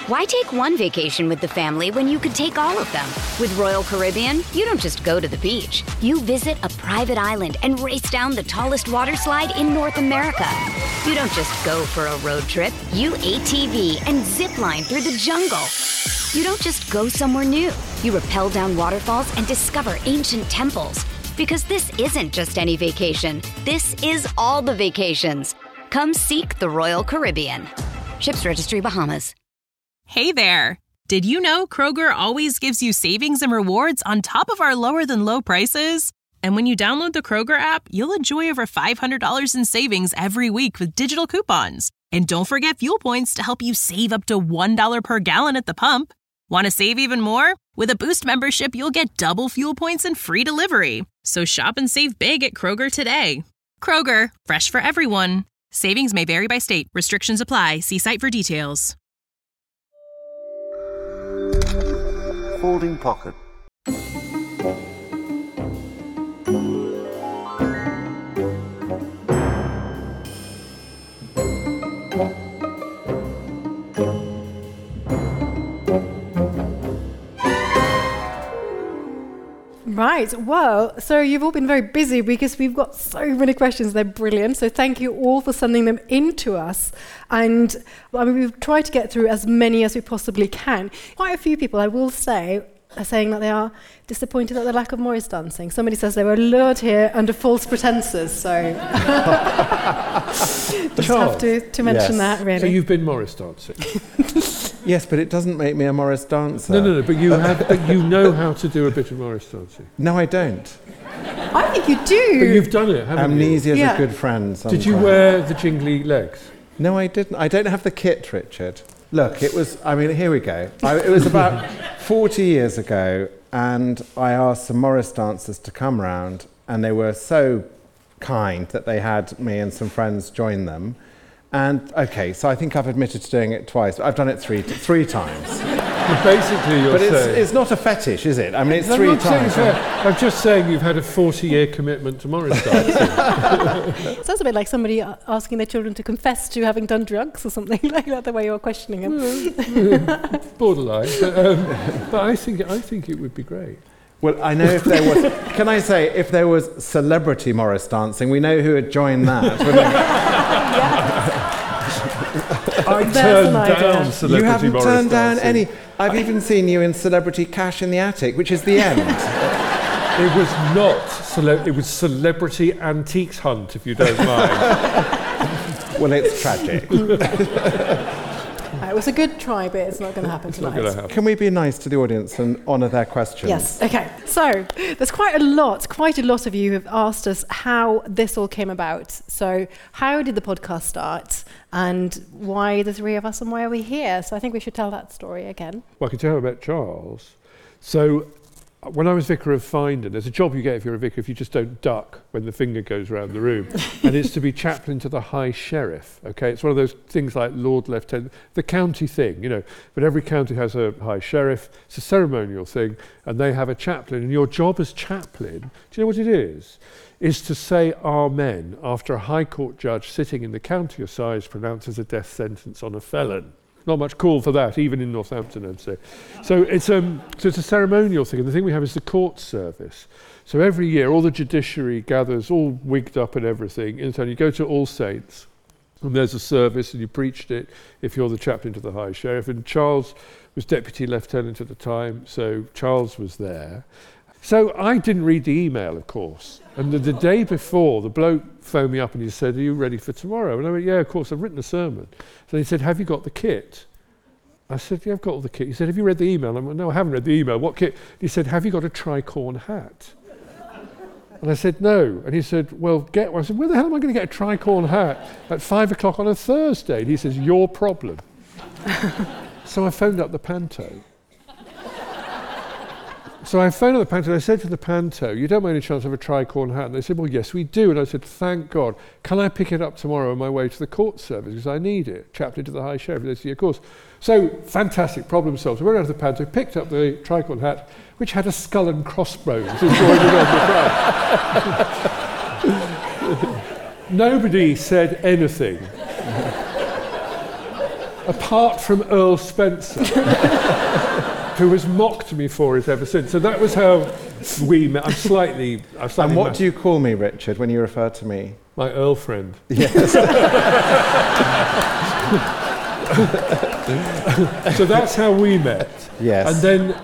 Why take one vacation with the family when you could take all of them? With Royal Caribbean, you don't just go to the beach. You visit a private island and race down the tallest water slide in North America. You don't just go for a road trip. You ATV and zip line through the jungle. You don't just go somewhere new. You rappel down waterfalls and discover ancient temples. Because this isn't just any vacation. This is all the vacations. Come seek the Royal Caribbean. Ships Registry, Bahamas. Hey there! Did you know Kroger always gives you savings and rewards on top of our lower-than-low prices? And when you download the Kroger app, you'll enjoy over $500 in savings every week with digital coupons. And don't forget fuel points to help you save up to $1 per gallon at the pump. Want to save even more? With a Boost membership, you'll get double fuel points and free delivery. So shop and save big at Kroger today. Kroger, fresh for everyone. Savings may vary by state. Restrictions apply. See site for details. Folding pocket. Right, well, so you've all been very busy because we've got so many questions. They're brilliant. So thank you all for sending them in to us. And I mean, we've tried to get through as many as we possibly can. Quite a few people, I will say, are saying that they are disappointed at the lack of Morris dancing. Somebody says they were lured here under false pretenses, so just have to mention that, really. So you've been Morris dancing? Yes, but it doesn't make me a Morris dancer. No, but you know how to do a bit of Morris dancing. No, I don't. I think you do. But you've done it, haven't you? Amnesia's a good friend sometimes. Did you wear the jingly legs? No, I didn't. I don't have the kit, Richard. Look, it was, I mean, here we go. It was about 40 years ago, and I asked some Morris dancers to come round, and they were so kind that they had me and some friends join them. And, okay, so I think I've admitted to doing it twice, but I've done it three times. But basically you're saying... But it's not a fetish, is it? I mean, it's three times. I'm just saying you've had a 40-year commitment to Morris dancing. Sounds a bit like somebody asking their children to confess to having done drugs or something like that, the way you're questioning them. Borderline. But I think it would be great. Well, I know if there was... Can I say, if there was celebrity Morris dancing, we know who would join that, wouldn't we? I turned down celebrity Morris dancing. You haven't turned down any. I've even seen you in Celebrity Cash in the Attic, which is the end. It was not. It was Celebrity Antiques Hunt, if you don't mind. Well, it's tragic. It was a good try, but it's not going to happen tonight. Can we be nice to the audience and honour their questions? Yes, okay. So, there's quite a lot of you who have asked us how this all came about. So, how did the podcast start? And why the three of us and why are we here? So I think we should tell that story again. Well, I can tell you about Charles. So, when I was vicar of Findon, there's a job you get if you're a vicar if you just don't duck when the finger goes round the room. And it's to be chaplain to the High Sheriff, okay? It's one of those things like Lord Lieutenant, the county thing, you know. But every county has a High Sheriff. It's a ceremonial thing, and they have a chaplain. And your job as chaplain, do you know what it is? Is to say amen after a High Court judge sitting in the county assize pronounces a death sentence on a felon. Not much call for that, even in Northampton, I'd say. So it's a ceremonial thing, and the thing we have is the court service. So every year, all the judiciary gathers, all wigged up and everything, in town. You go to All Saints, and there's a service, and you preached it if you're the chaplain to the High Sheriff. And Charles was Deputy Lieutenant at the time, so Charles was there. So I didn't read the email, of course. And the day before, the bloke phoned me up and he said, "Are you ready for tomorrow?" And I went, "Yeah, of course, I've written a sermon." So he said, "Have you got the kit?" I said, "Yeah, I've got all the kit." He said, "Have you read the email?" I went, "No, I haven't read the email. What kit?" He said, "Have you got a tricorn hat?" And I said, "No." And he said, "Well, get one." I said, "Where the hell am I going to get a tricorn hat at 5 o'clock on a Thursday?" And he says, "Your problem." So I phoned up the Panto. So I phoned up the Panto and I said to the Panto, "You don't by any chance have a tricorn hat?" And they said, "Well, yes, we do." And I said, "Thank God. Can I pick it up tomorrow on my way to the court service? Because I need it." Chaplain to the High Sheriff. They said, "Yeah, of course." So, fantastic, problem solved. So we went out to the Panto, picked up the tricorn hat, which had a skull and crossbones embroidered on the front. Nobody said anything. apart from Earl Spencer, who has mocked me for it ever since. So that was how we met. I'm slightly And what do you call me, Richard, when you refer to me? My Earl friend. Yes. So that's how we met. Yes. And then,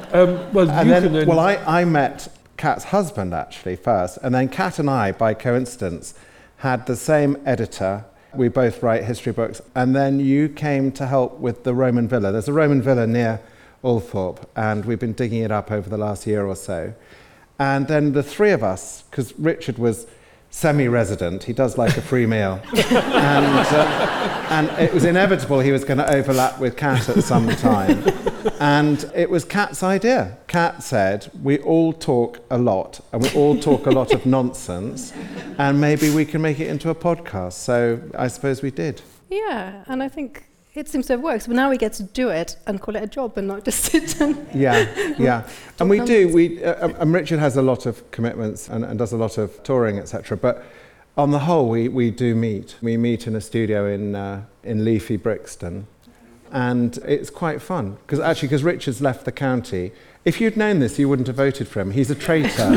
I met Kat's husband, actually, first. And then Kat and I, by coincidence, had the same editor. We both write history books. And then you came to help with the Roman villa. There's a Roman villa near Althorpe, and we've been digging it up over the last year or so. And then the three of us, because Richard was semi-resident, he does like a free meal, and it was inevitable he was going to overlap with Kat at some time. And it was Kat's idea. Kat said, we all talk a lot, and we all talk a lot of nonsense, and maybe we can make it into a podcast. So I suppose we did. Yeah, and I think it seems to have worked. But now we get to do it and call it a job and not just sit and... Yeah. And we do. Richard has a lot of commitments and does a lot of touring, etc. But on the whole, we do meet. We meet in a studio in leafy Brixton. And it's quite fun. Because Richard's left the county. If you'd known this, you wouldn't have voted for him. He's a traitor.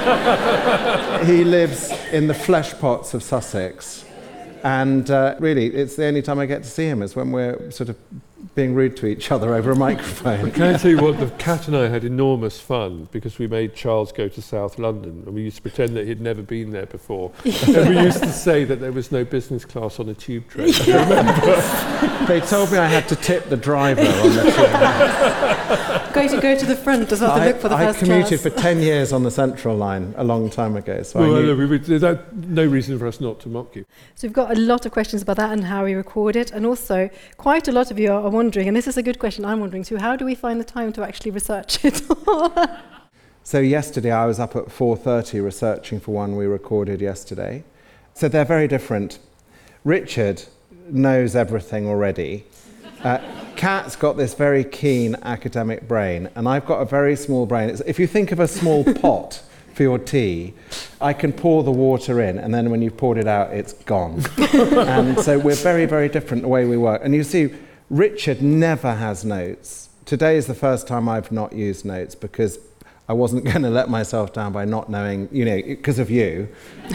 He lives in the flesh pots of Sussex. And really, it's the only time I get to see him is when we're sort of being rude to each other over a microphone. Can I tell you what, the Kat and I had enormous fun because we made Charles go to South London and we used to pretend that he'd never been there before. And we used to say that there was no business class on a tube train. Do you remember? They told me I had to tip the driver on the train. Going to go to the front as well to look for the first I commuted class. for 10 years on the Central Line a long time ago. So no reason for us not to mock you. So we've got a lot of questions about that and how we record it, and also quite a lot of you are wondering, and this is a good question I'm wondering too, how do we find the time to actually research it all? So yesterday I was up at 4:30 researching for one we recorded yesterday. So they're very different. Richard knows everything already. Kat's got this very keen academic brain, and I've got a very small brain. If you think of a small pot for your tea, I can pour the water in, and then when you've poured it out, it's gone. And so we're very, very different the way we work. And you see, Richard never has notes. Today is the first time I've not used notes because I wasn't going to let myself down by not knowing, because of you.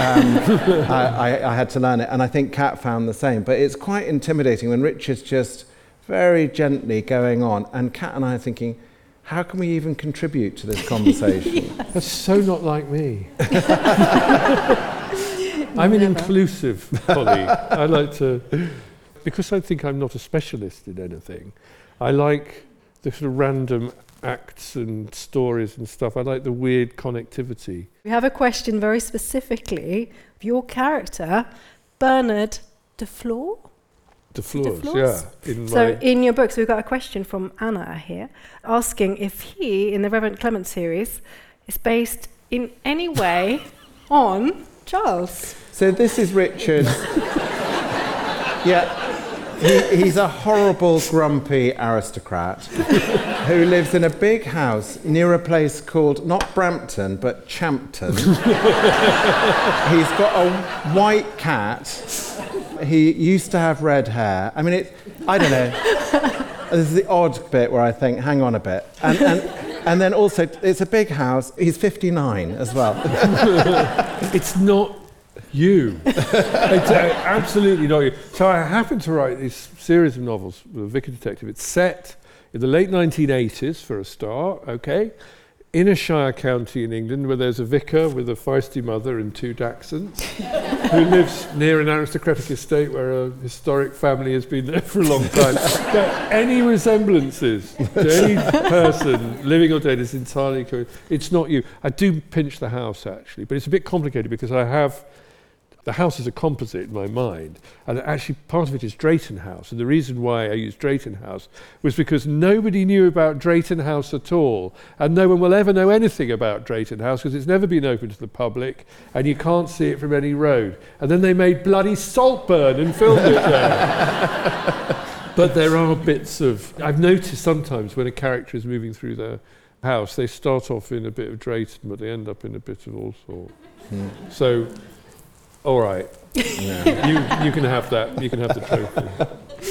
I had to learn it, and I think Kat found the same. But it's quite intimidating when Richard's just very gently going on, and Kat and I are thinking, how can we even contribute to this conversation? Yes. That's so not like me. I'm an inclusive colleague. I like to, because I think I'm not a specialist in anything, I like the sort of random acts and stories and stuff. I like the weird connectivity. We have a question very specifically of your character, Bernard de Fleur. De Fleurs, yeah. In your books, we've got a question from Anna here, asking if he, in the Reverend Clement series, is based in any way on Charles. So this is Richard. Yeah, he's a horrible, grumpy aristocrat who lives in a big house near a place called, not Brampton, but Champton. He's got a white cat. He used to have red hair. I mean, I don't know. This is the odd bit where I think, hang on a bit. And then also, it's a big house. He's 59 as well. It's not you. It's absolutely not you. So I happened to write this series of novels with a vicar detective. It's set in the late 1980s for a start, okay? In a shire county in England where there's a vicar with a feisty mother and two dachshunds who lives near an aristocratic estate where a historic family has been there for a long time. Any resemblances to any person, living or dead, is entirely it's not you. I do pinch the house, actually, but it's a bit complicated because the house is a composite in my mind, and actually part of it is Drayton House, and the reason why I used Drayton House was because nobody knew about Drayton House at all, and no one will ever know anything about Drayton House because it's never been open to the public, and you can't see it from any road. And then they made bloody Saltburn and filmed it there. But there are bits of... I've noticed sometimes when a character is moving through the house, they start off in a bit of Drayton, but they end up in a bit of all sorts. So... All right. Yeah. You can have that. You can have the trophy.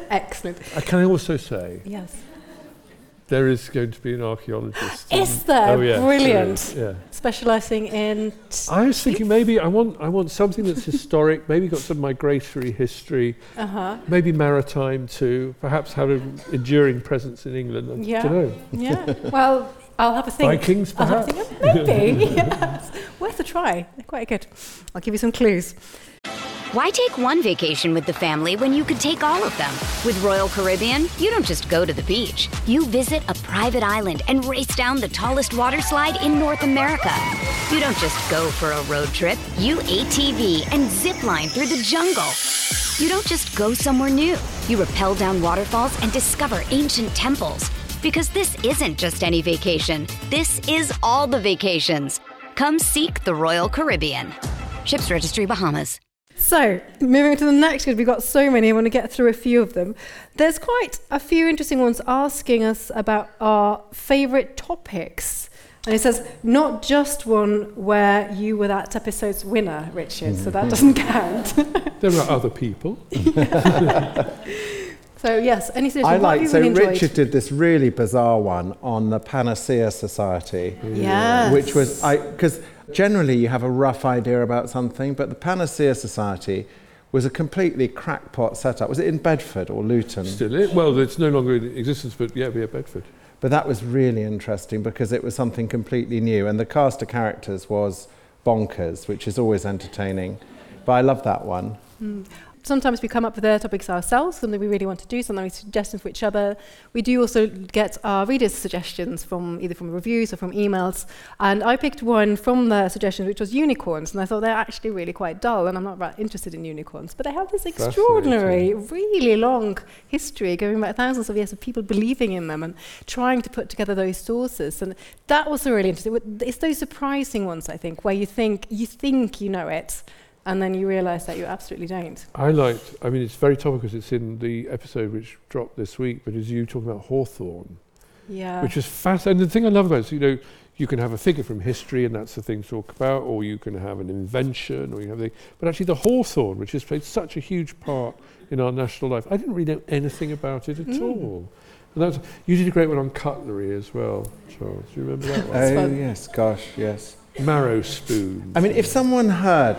Excellent. Can I also say, Yes. there is going to be an archaeologist. Is there? Oh, yeah. Brilliant. Yeah. Specialising in... I was thinking maybe I want something that's historic, maybe got some migratory history, maybe maritime too, perhaps have an enduring presence in England. I don't know. Yeah. Well, I'll have a think. Vikings, perhaps? I'll have a think. Maybe, yes. Worth a try. They're quite good. I'll give you some clues. Why take one vacation with the family when you could take all of them? With Royal Caribbean, you don't just go to the beach. You visit a private island and race down the tallest water slide in North America. You don't just go for a road trip. You ATV and zip line through the jungle. You don't just go somewhere new. You rappel down waterfalls and discover ancient temples. Because this isn't just any vacation. This is all the vacations. Come seek the Royal Caribbean. Ships Registry, Bahamas. So, moving to the next one, we've got so many, I want to get through a few of them. There's quite a few interesting ones asking us about our favourite topics. And it says, not just one where you were that episode's winner, Richard, so that doesn't count. There are other people. So, yes, any suggestions? Richard did this really bizarre one on the Panacea Society. Yes. Which was, because generally you have a rough idea about something, but the Panacea Society was a completely crackpot setup. Was it in Bedford or Luton? Still is. Well, it's no longer in existence, but yeah, we have Bedford. But that was really interesting because it was something completely new, and the cast of characters was bonkers, which is always entertaining. But I love that one. Sometimes we come up with their topics ourselves, something we really want to do, sometimes suggestions for each other. We do also get our readers' suggestions either from reviews or from emails. And I picked one from the suggestions, which was unicorns. And I thought they're actually really quite dull, and I'm not that interested in unicorns. But they have this extraordinary, really long history going back thousands of years of people believing in them and trying to put together those sources. And that was really interesting. It's those surprising ones, I think, where you think you know it, and then you realise that you absolutely don't. It's very topical because it's in the episode which dropped this week, but is you talking about Hawthorne. Yeah. Which is fascinating. And the thing I love about it is, you can have a figure from history and that's the thing to talk about, or you can have an invention, or you have but actually the Hawthorne, which has played such a huge part in our national life, I didn't really know anything about it at all. And you did a great one on cutlery as well, Charles. Do you remember that one? Yes, gosh, yes. Marrow spoon. I mean, if someone heard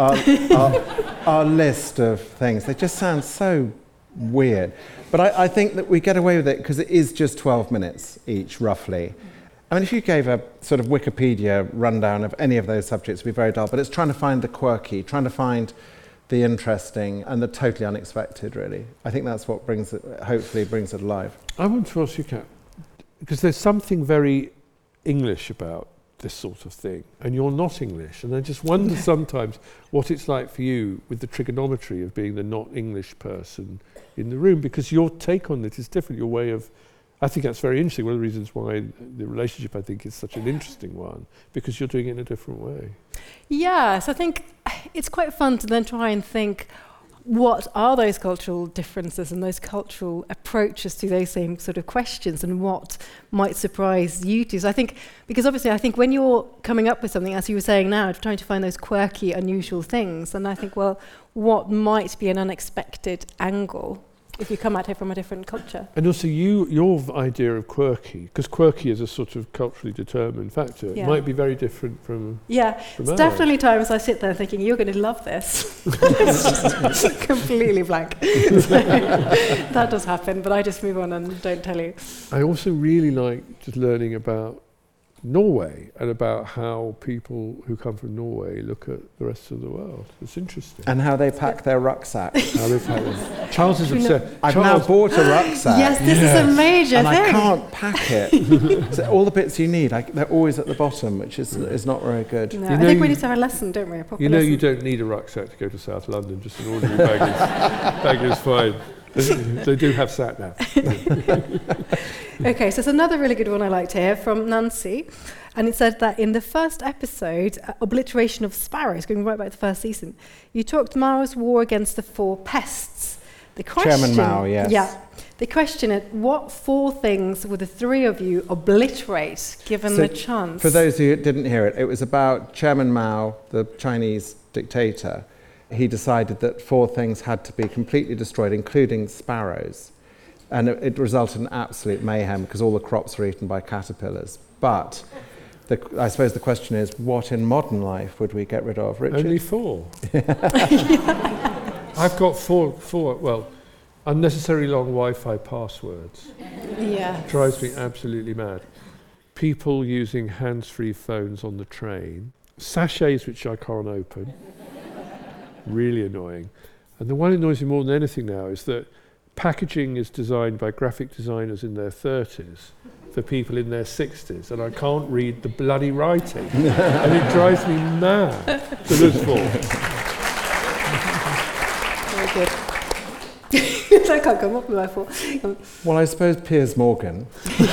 our list of things, they just sound so weird. But I think that we get away with it because it is just 12 minutes each, roughly. I mean, if you gave a sort of Wikipedia rundown of any of those subjects, it would be very dull. But it's trying to find the quirky, trying to find the interesting and the totally unexpected, really. I think that's what hopefully brings it alive. I want to ask you, Kat, because there's something very English about this sort of thing, and you're not English, and I just wonder sometimes what it's like for you with the trigonometry of being the not English person in the room, because your take on it is different, your way of, I think that's very interesting, one of the reasons why the relationship, I think, is such an interesting one, because you're doing it in a different way. Yes, I think it's quite fun to then try and think, what are those cultural differences and those cultural approaches to those same sort of questions, and what might surprise you too? So I think when you're coming up with something, as you were saying now, trying to find those quirky, unusual things, and I think, well, what might be an unexpected angle if you come at it from a different culture? And also your idea of quirky, because quirky is a sort of culturally determined factor, it might be very different from it's definitely times I sit there thinking, you're going to love this. It's just completely blank. So that does happen, but I just move on and don't tell you. I also really like just learning about Norway and about how people who come from Norway look at the rest of the world. It's interesting. And how they pack their rucksack. Charles is upset. I've now bought a rucksack. Yes, this is a major and thing. I can't pack it. So all the bits you need, they're always at the bottom, which is not very good. No, I think we need to have a lesson, don't we? You don't need a rucksack to go to South London, just an ordinary bag is fine. They do have sat nav. Okay, so it's another really good one I liked here from Nancy. And it said that in the first episode, Obliteration of Sparrows, going right back to the first season, you talked Mao's war against the 4 pests. The question, Chairman Mao, yes. Yeah. The question is, what 4 things would the 3 of you obliterate, given the chance? For those who didn't hear it, it was about Chairman Mao, the Chinese dictator, he decided that 4 things had to be completely destroyed, including sparrows. And it resulted in absolute mayhem because all the crops were eaten by caterpillars. But I suppose the question is, what in modern life would we get rid of, Richard? Only 4. I've got four, unnecessarily long Wi-Fi passwords. Yeah. Drives me absolutely mad. People using hands-free phones on the train. Sachets which I can't open. Really annoying. And the one that annoys me more than anything now is that packaging is designed by graphic designers in their 30s for people in their 60s, and I can't read the bloody writing. And it drives me mad. So there's 4. Very good. I can't come up with my 4. Well, I suppose Piers Morgan.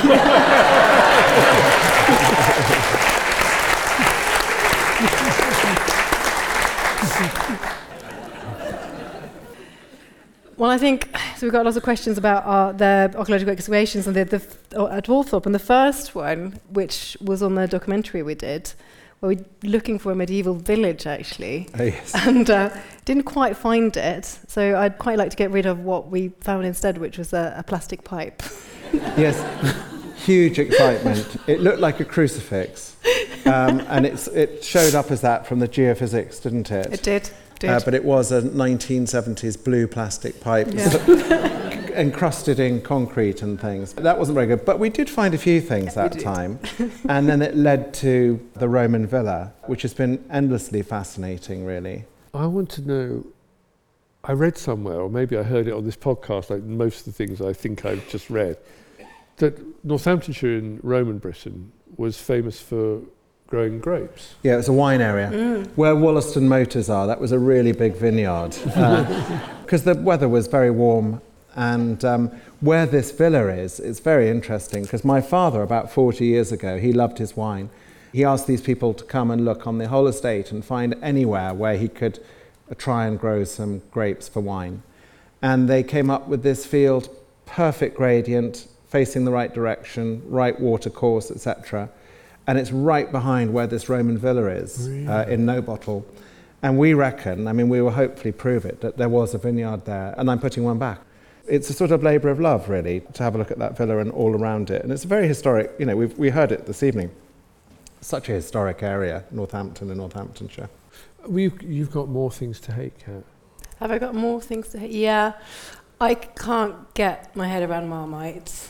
Well, I think so. We've got lots of questions about the archaeological excavations and at Althorpe. And the first one, which was on the documentary we did, where we're looking for a medieval village, actually. Oh, yes. And didn't quite find it. So I'd quite like to get rid of what we found instead, which was a plastic pipe. Yes, huge excitement. It looked like a crucifix. And it showed up as that from the geophysics, didn't it? It did. But it was a 1970s blue plastic pipe encrusted in concrete and things. That wasn't very good. But we did find a few things that time. And then it led to the Roman villa, which has been endlessly fascinating, really. I want to know, I read somewhere, or maybe I heard it on this podcast, like most of the things I think I've just read, that Northamptonshire in Roman Britain was famous for growing grapes. Yeah, it was a wine area. Where Wollaston Motors are, that was a really big vineyard. Because the weather was very warm. And where this villa is, it's very interesting, because my father, about 40 years ago, he loved his wine. He asked these people to come and look on the whole estate and find anywhere where he could try and grow some grapes for wine. And they came up with this field, perfect gradient, facing the right direction, right water course, etc. And it's right behind where this Roman villa is, in Nobottle. And we reckon, we will hopefully prove it, that there was a vineyard there, and I'm putting one back. It's a sort of labour of love, really, to have a look at that villa and all around it. And it's a very historic, we heard it this evening. Such a historic area, Northampton and Northamptonshire. You've got more things to hate, Kat. Have I got more things to hate? Yeah. I can't get my head around Marmite.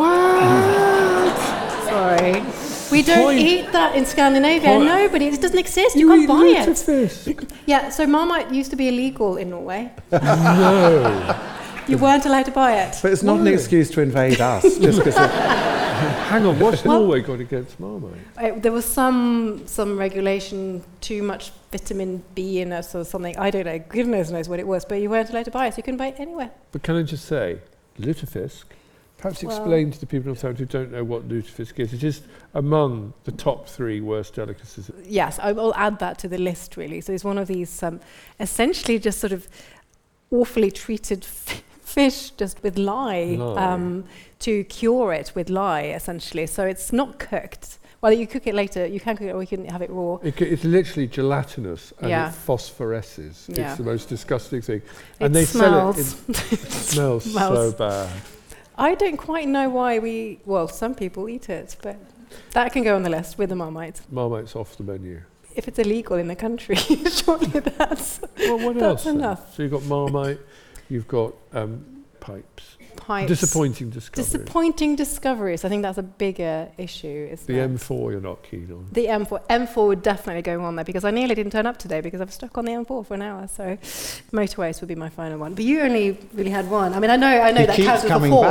What? Sorry. We don't eat that in Scandinavia. Nobody. It doesn't exist. You can't buy it. Yeah, so Marmite used to be illegal in Norway. No. You weren't allowed to buy it. But it's not an excuse to invade us, just because... Hang on, what's Norway got against Marmite? There was some regulation, too much vitamin B in us or something. I don't know. Goodness knows what it was, but you weren't allowed to buy it, so you couldn't buy it anywhere. But can I just say, lutefisk, perhaps explain to the people in Northampton who don't know what lutefisk is. It is among the top 3 worst delicacies. Yes, I will add that to the list, really. So it's one of these essentially just sort of awfully treated fish just with lye. To cure it with lye, essentially. So it's not cooked. Well, you cook it later. You can cook it, or you can have it raw. It's literally gelatinous, and it phosphoresces. Yeah. It's the most disgusting thing. And they smells. sell it. It smells so bad. I don't quite know why some people eat it, but that can go on the list with the Marmite. Marmite's off the menu. If it's illegal in the country, surely that's what else? Enough. So you've got Marmite, you've got pipes. Disappointing discoveries. I think that's a bigger issue. The M4 you're not keen on. The M4 would definitely go on there, because I nearly didn't turn up today because I was stuck on the M4 for an hour. So motorways would be my final one. But you only really had one. I know that counts as a 4.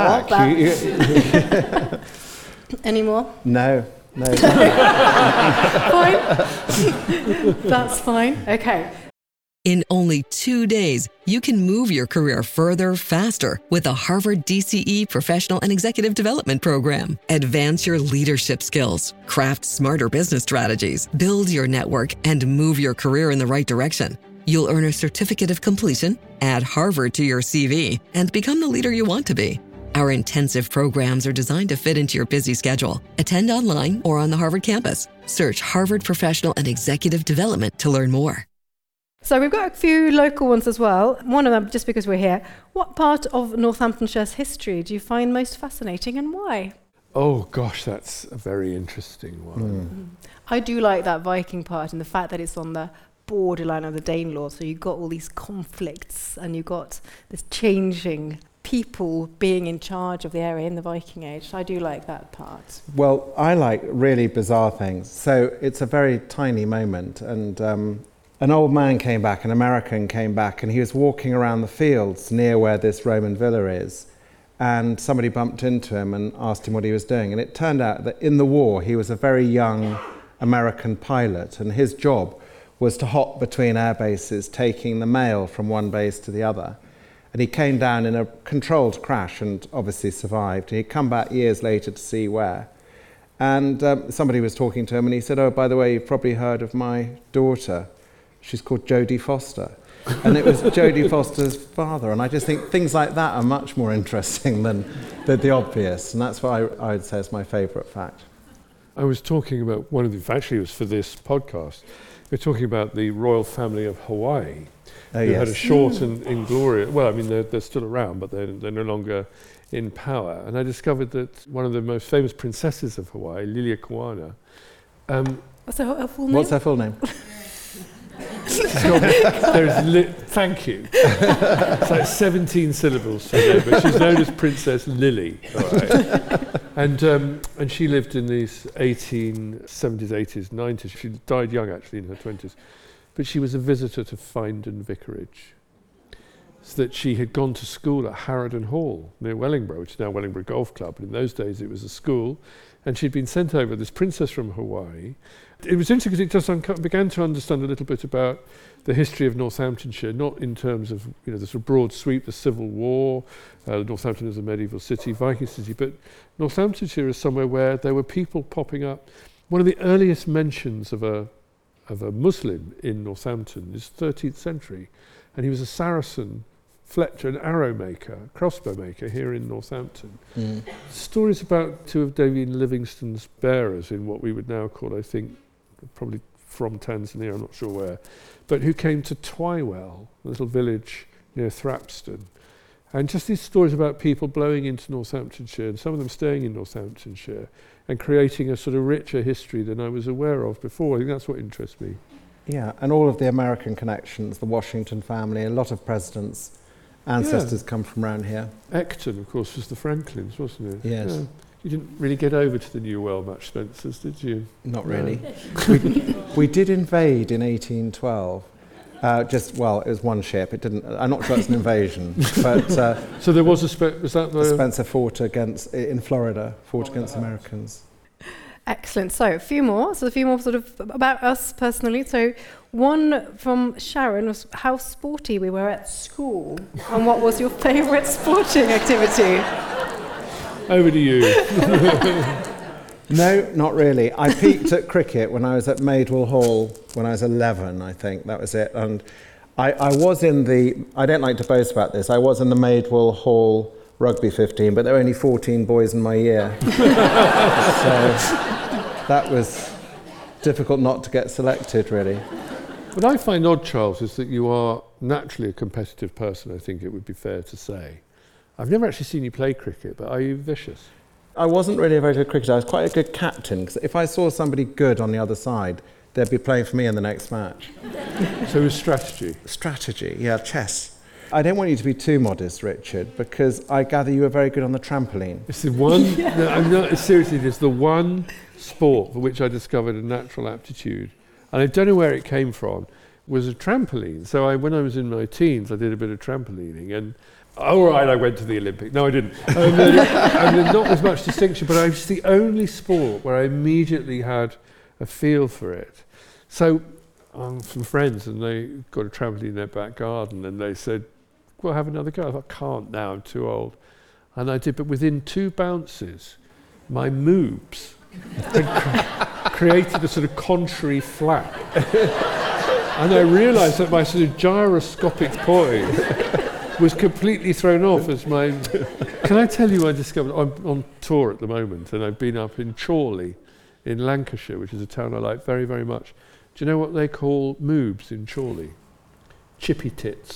But any more? No. Fine. That's fine. Okay. In only 2 days, you can move your career further, faster with the Harvard DCE Professional and Executive Development Program. Advance your leadership skills, craft smarter business strategies, build your network, and move your career in the right direction. You'll earn a certificate of completion, add Harvard to your CV, and become the leader you want to be. Our intensive programs are designed to fit into your busy schedule. Attend online or on the Harvard campus. Search Harvard Professional and Executive Development to learn more. So we've got a few local ones as well. One of them, just because we're here, what part of Northamptonshire's history do you find most fascinating and why? Oh gosh, that's a very interesting one. I do like that Viking part and the fact that it's on the borderline of the Danelaw, so you've got all these conflicts and you've got this changing people being in charge of the area in the Viking Age. So I do like that part. Well, I like really bizarre things. So it's a very tiny moment, and an old man came back, an American came back, and he was walking around the fields near where this Roman villa is, and somebody bumped into him and asked him what he was doing. And it turned out that in the war, he was a very young American pilot, and his job was to hop between air bases, taking the mail from one base to the other. And he came down in a controlled crash and obviously survived. He'd come back years later to see where. And somebody was talking to him, and he said, "Oh, by the way, you've probably heard of my daughter. She's called Jodie Foster." And it was Jodie Foster's father. And I just think things like that are much more interesting than the obvious. And that's what I would say is my favourite fact. I was talking about one of the, actually it was for this podcast, we're talking about the royal family of Hawaii, who had a short and inglorious, well, I mean, they're still around, but they're no longer in power. And I discovered that one of the most famous princesses of Hawaii, Liliuokalani, What's her full name? What's her full name? Thank you. It's like 17 syllables to her name, but she's known as Princess Lily. All right. And she lived in these 1870s, 80s, 90s. She died young, actually, in her 20s. But she was a visitor to Findon Vicarage. So that she had gone to school at Harrodon Hall near Wellingborough, which is now Wellingborough Golf Club. But in those days, it was a school. And she'd been sent over, this princess from Hawaii. It was interesting because it just began to understand a little bit about the history of Northamptonshire, not in terms of the sort of broad sweep, the Civil War, Northampton as a medieval city, Viking city, but Northamptonshire is somewhere where there were people popping up. One of the earliest mentions of a Muslim in Northampton is 13th century, and he was a Saracen Fletcher, an arrow maker, crossbow maker here in Northampton. Stories about two of David Livingstone's bearers in what we would now call, I think, probably from Tanzania, I'm not sure where, but who came to Twywell, a little village near Thrapston. And just these stories about people blowing into Northamptonshire, and some of them staying in Northamptonshire, and creating a sort of richer history than I was aware of before. I think that's what interests me. Yeah, and all of the American connections, the Washington family, a lot of presidents' ancestors come from around here. Acton, of course, was the Franklins, wasn't it? Yes. Yeah. You didn't really get over to the New World much, Spencers, did you? Not really. We did invade in 1812. It was one ship. It didn't. I'm not sure it's an invasion, but so there was was that the Spencer fought in Florida, against Americans. Excellent. So a few more. So a few more sort of about us personally. So one from Sharon was how sporty we were at school, and what was your favourite sporting activity? Over to you. No, not really. I peaked at cricket when I was at Maidwell Hall when I was 11, I think. That was it. And I was in I don't like to boast about this, I was in the Maidwell Hall rugby 15, but there were only 14 boys in my year. So that was difficult not to get selected, really. What I find odd, Charles, is that you are naturally a competitive person, I think it would be fair to say. I've never actually seen you play cricket, but are you vicious? I wasn't really a very good cricketer. I was quite a good captain, because if I saw somebody good on the other side, they'd be playing for me in the next match. So it was strategy? Strategy, yeah, chess. I don't want you to be too modest, Richard, because I gather you were very good on the trampoline. It's the one, seriously, it's the one sport for which I discovered a natural aptitude, and I don't know where it came from, was a trampoline. So when I was in my teens, I did a bit of trampolining, and all right, I went to the Olympics. No, I didn't. Not as much distinction, but it's the only sport where I immediately had a feel for it. So I'm some friends, and they got a trampoline in their back garden, and they said, well, have another go. I thought, I can't now, I'm too old. And I did, but within 2 bounces, my moobs had created a sort of contrary flap. And I realised that my sort of gyroscopic poise was completely thrown off as my... Can I tell you, I discovered, I'm on tour at the moment, and I've been up in Chorley in Lancashire, which is a town I like very, very much. Do you know what they call moobs in Chorley? chippy tits.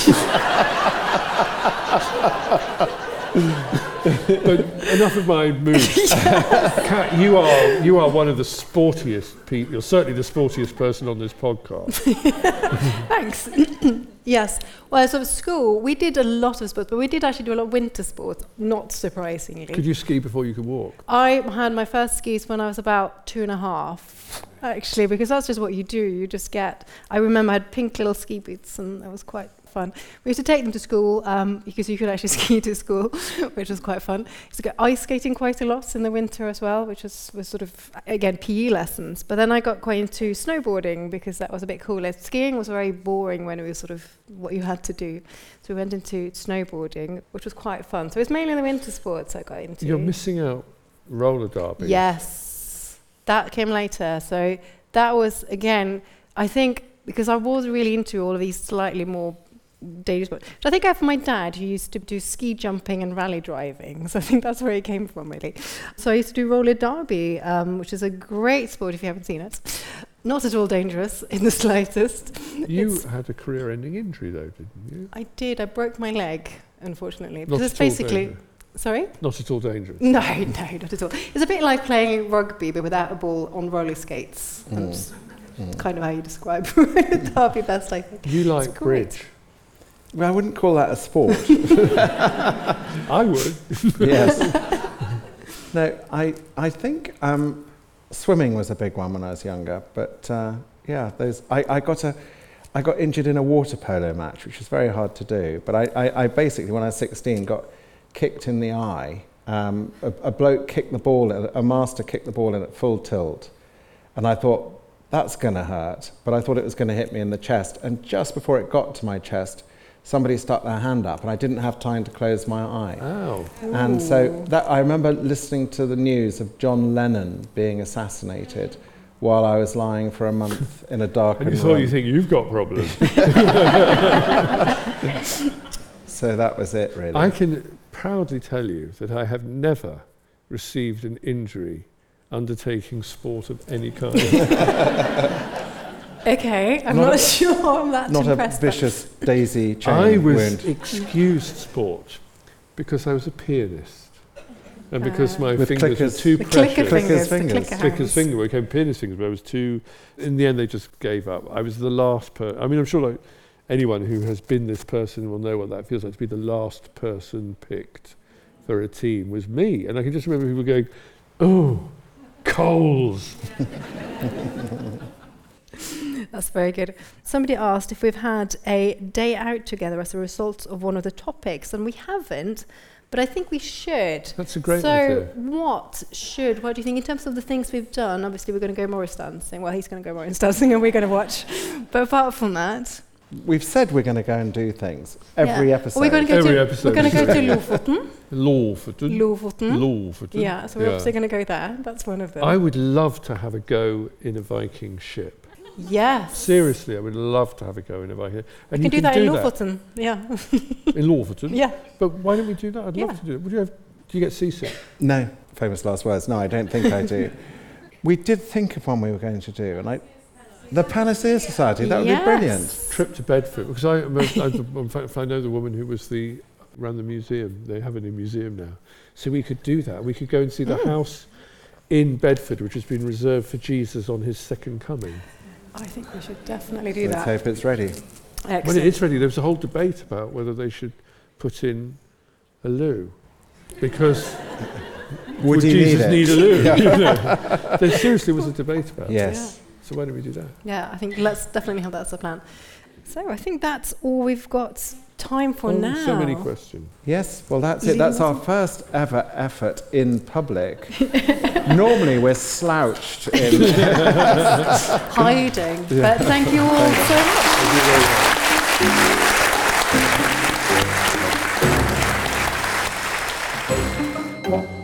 But enough of my mood. Kat, you are one of the sportiest people. You're certainly the sportiest person on this podcast. Thanks. Yes. Well, so at school, we did a lot of sports, but we did actually do a lot of winter sports, not surprisingly. Could you ski before you could walk? I had my first skis when I was about 2.5, actually, because that's just what you do. You just get... I remember I had pink little ski boots, and that was quite fun. We used to take them to school because you could actually ski to school, which was quite fun. Used to go ice skating quite a lot in the winter as well, which was sort of, again, PE lessons. But then I got quite into snowboarding because that was a bit cooler. Skiing was very boring when it was sort of what you had to do. So we went into snowboarding, which was quite fun. So it's mainly the winter sports I got into. You're missing out roller derby. Yes, that came later. So that was, again, I think, because I was really into all of these slightly more dangerous sports. I think I have my dad, who used to do ski jumping and rally driving. So I think that's where it came from, really. So I used to do roller derby, which is a great sport if you haven't seen it. Not at all dangerous in the slightest. You had a career-ending injury, though, didn't you? I did. I broke my leg, unfortunately. Not Because it's at all basically... dangerous. Sorry? Not at all dangerous. No, not at all. It's a bit like playing rugby, but without a ball on roller skates. That's kind of how you describe derby best, I think. You like bridge? Well, I wouldn't call that a sport. I would. Yes. No, I think swimming was a big one when I was younger, but yeah, I got injured in a water polo match, which was very hard to do. But I basically, when I was 16, got kicked in the eye. A bloke kicked the ball, a master kicked the ball in at full tilt, and I thought, that's going to hurt. But I thought it was going to hit me in the chest, and just before it got to my chest, somebody stuck their hand up, and I didn't have time to close my eye. Oh. And so I remember listening to the news of John Lennon being assassinated while I was lying for a month in a darkened room. You think you've got problems. So that was it, really. I can proudly tell you that I have never received an injury undertaking sport of any kind. Okay, I'm not sure I'm that not impressed. A vicious daisy chain I was wound. excused sport because I was a pianist. And because my with fingers clickers. were too The precious. Clicker's Finger, we became pianist fingers, but I was too... In the end, they just gave up. I was the last person... I mean, I'm sure like anyone who has been this person will know what that feels like, to be the last person picked for a team was me. And I can just remember people going, oh, Coles. That's very good. Somebody asked if we've had a day out together as a result of one of the topics, and we haven't, but I think we should. That's a great idea. idea. What do you think in terms of the things we've done? Obviously, we're going to go Morris dancing. Well, he's going to go Morris dancing, and we're going to watch. But apart from that... We've said we're going to go and do things every episode. We're going to go to Lofoten. Lofoten. Yeah, so we're obviously going to go there. That's one of them. I would love to have a go in a Viking ship. Yes. Seriously, I would love to have a go in a Viking. And you can do that in Lofoten. Yeah. In Lofoten? Yeah. But why don't we do that? I'd love to do it. Do you get seasick? No. Famous last words. No, I don't think I do. We did think of one we were going to do, and the Panacea Society, that would be brilliant. Trip to Bedford, because I know the woman who ran the museum. They have it in a museum now. So we could do that. We could go and see the house in Bedford, which has been reserved for Jesus on his second coming. I think we should definitely do that. Let's hope it's ready. Excellent. When it is ready, there was a whole debate about whether they should put in a loo, because would Jesus need a loo? There seriously was a debate about it. Yes. So why don't we do that? Yeah, I think let's definitely have that as a plan. So I think that's all we've got time for now. So many questions. Yes, well that's it. That's our first ever effort in public. Normally we're slouched in hiding. But thank you all so much.